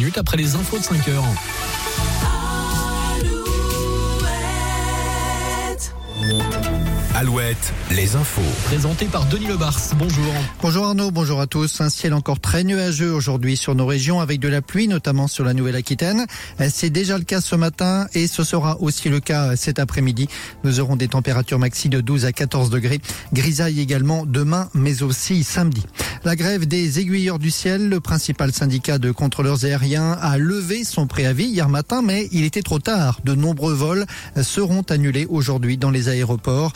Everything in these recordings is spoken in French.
minutes après les infos de 5 heures. Alouette, les infos. Présenté par Denis Lebars. Bonjour. Bonjour Arnaud, bonjour à tous. Un ciel encore très nuageux aujourd'hui sur nos régions avec de la pluie, notamment sur la Nouvelle-Aquitaine. C'est déjà le cas ce matin et ce sera aussi le cas cet après-midi. Nous aurons des températures maxi de 12 à 14 degrés. Grisaille également demain, mais aussi samedi. La grève des aiguilleurs du ciel, le principal syndicat de contrôleurs aériens a levé son préavis hier matin, mais il était trop tard. De nombreux vols seront annulés aujourd'hui dans les aéroports.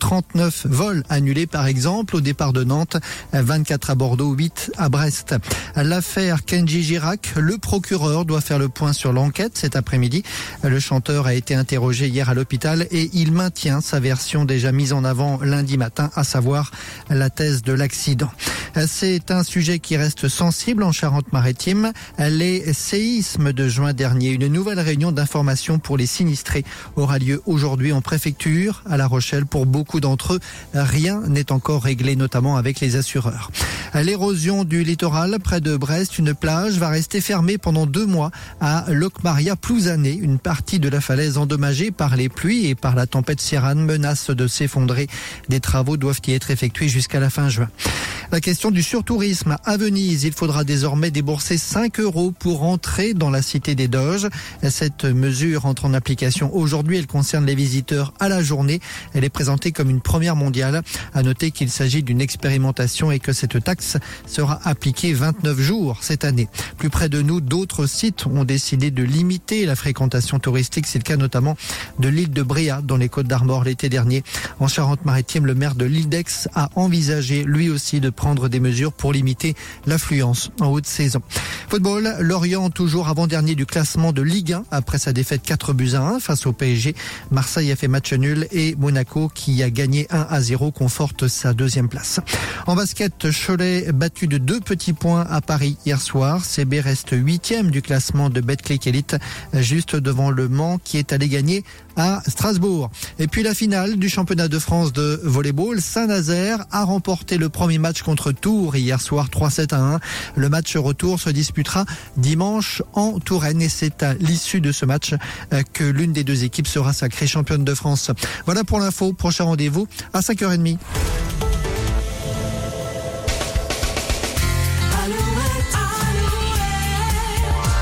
39 vols annulés par exemple au départ de Nantes, 24 à Bordeaux, 8 à Brest. L'affaire Kenji Girac, le procureur doit faire le point sur l'enquête cet après-midi. Le chanteur a été interrogé hier à l'hôpital et il maintient sa version déjà mise en avant lundi matin, à savoir la thèse de l'accident. C'est un sujet qui reste sensible en Charente-Maritime. Les séismes de juin dernier, une nouvelle réunion d'information pour les sinistrés aura lieu aujourd'hui en préfecture à La Rochelle. Pour beaucoup d'entre eux, rien n'est encore réglé, notamment avec les assureurs. L'érosion du littoral près de Brest, une plage va rester fermée pendant 2 mois à Locmaria-Plouzané. Une partie de la falaise endommagée par les pluies et par la tempête Ciarán menace de s'effondrer. Des travaux doivent y être effectués jusqu'à la fin juin. La question du surtourisme à Venise. Il faudra désormais débourser 5 € pour entrer dans la cité des Doges. Cette mesure entre en application aujourd'hui. Elle concerne les visiteurs à la journée. Elle est présentée comme une première mondiale. À noter qu'il s'agit d'une expérimentation et que cette taxe sera appliquée 29 jours cette année. Plus près de nous, d'autres sites ont décidé de limiter la fréquentation touristique. C'est le cas notamment de l'île de Bréa dans les Côtes d'Armor l'été dernier. En Charente-Maritime, le maire de l'île d'Aix a envisagé lui aussi de prendre des mesures pour limiter l'affluence en haute saison. Football, Lorient toujours avant-dernier du classement de Ligue 1 après sa défaite 4-1 face au PSG. Marseille a fait match nul et Monaco qui a gagné 1-0 conforte sa 2e place. En basket, Cholet battu de 2 petits points à Paris hier soir. CB reste 8e du classement de Betclic Elite, juste devant Le Mans qui est allé gagner à Strasbourg. Et puis la finale du championnat de France de volleyball, Saint-Nazaire a remporté le premier match contre Tours hier soir 3-7-1. Le match retour se disputera dimanche en Touraine et c'est à l'issue de ce match que l'une des 2 équipes sera sacrée championne de France. Voilà pour l'info, prochain rendez-vous à 5h30.